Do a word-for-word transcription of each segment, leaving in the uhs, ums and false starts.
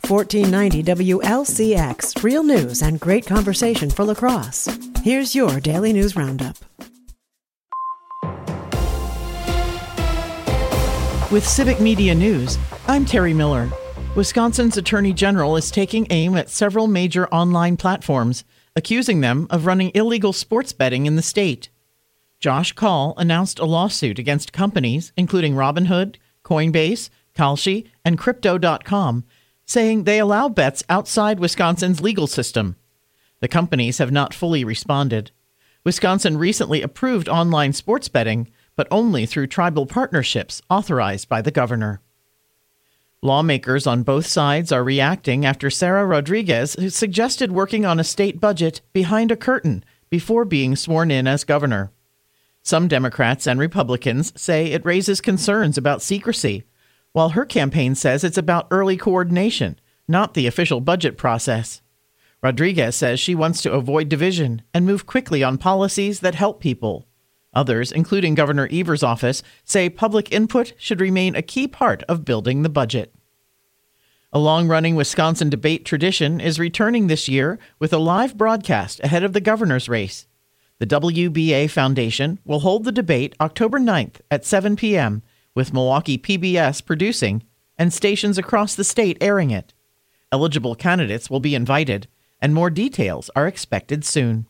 fourteen ninety W L C X, real news and great conversation for La Crosse. Here's your Daily News Roundup. With Civic Media News, I'm Terry Miller. Wisconsin's Attorney General is taking aim at several major online platforms, accusing them of running illegal sports betting in the state. Josh Kaul announced a lawsuit against companies including Robinhood, Coinbase, Kalshi, and Crypto dot com, saying they allow bets outside Wisconsin's legal system. The companies have not fully responded. Wisconsin recently approved online sports betting, but only through tribal partnerships authorized by the governor. Lawmakers on both sides are reacting after Sarah Rodriguez suggested working on a state budget behind a curtain before being sworn in as governor. Some Democrats and Republicans say it raises concerns about secrecy, while her campaign says it's about early coordination, not the official budget process. Rodriguez says she wants to avoid division and move quickly on policies that help people. Others, including Governor Evers' office, say public input should remain a key part of building the budget. A long-running Wisconsin debate tradition is returning this year with a live broadcast ahead of the governor's race. The W B A Foundation will hold the debate October ninth at seven p.m., with Milwaukee P B S producing and stations across the state airing it. Eligible candidates will be invited, and more details are expected soon.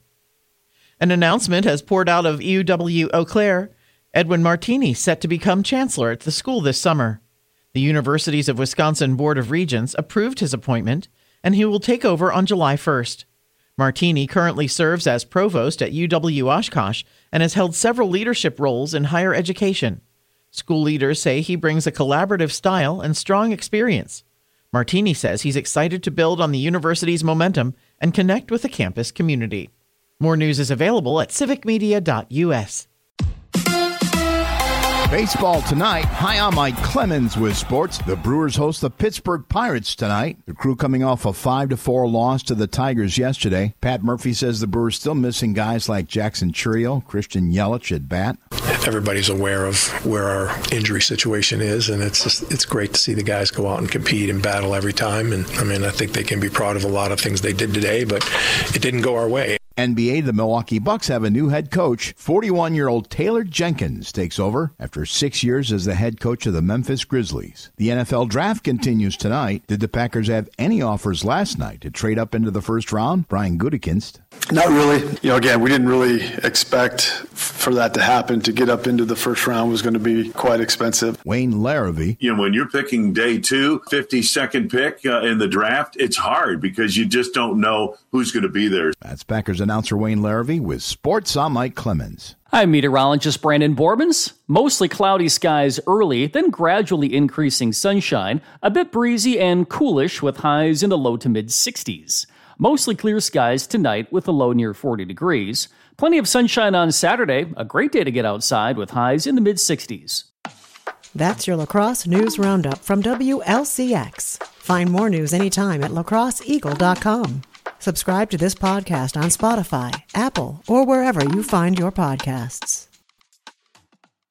An announcement has poured out of U W Eau Claire. Edwin Martini set to become chancellor at the school this summer. The Universities of Wisconsin Board of Regents approved his appointment, and he will take over on July first. Martini currently serves as provost at U W Oshkosh and has held several leadership roles in higher education. School leaders say he brings a collaborative style and strong experience. Martini says he's excited to build on the university's momentum and connect with the campus community. More news is available at civic media dot u s. Baseball tonight. Hi, I'm Mike Clemens with sports. The Brewers host the Pittsburgh Pirates tonight. The Crew coming off a five to four loss to the Tigers yesterday. Pat Murphy says the Brewers still missing guys like Jackson Chourio, Christian Yelich at bat. Everybody's aware of where our injury situation is, and it's just, it's great to see the guys go out and compete and battle every time. And I mean, I think they can be proud of a lot of things they did today, but it didn't go our way. N B A, the Milwaukee Bucks have a new head coach. forty-one-year-old Taylor Jenkins takes over after six years as the head coach of the Memphis Grizzlies. The N F L draft continues tonight. Did the Packers have any offers last night to trade up into the first round? Brian Gutekunst. Not really. You know, again, we didn't really expect for that to happen. To get up into the first round was going to be quite expensive. Wayne Larrivee. You know, when you're picking day two, fifty-second pick uh, in the draft, it's hard because you just don't know who's going to be there. That's Packers announcer Wayne Larrivee with Sports. I'm Mike Clemens. I'm meteorologist Brandon Borbans. Mostly cloudy skies early, then gradually increasing sunshine, a bit breezy and coolish with highs in the low to mid sixties. Mostly clear skies tonight with a low near forty degrees. Plenty of sunshine on Saturday, a great day to get outside with highs in the mid sixties. That's your La Crosse News Roundup from W L C X. Find more news anytime at la crosse eagle dot com. Subscribe to this podcast on Spotify, Apple, or wherever you find your podcasts.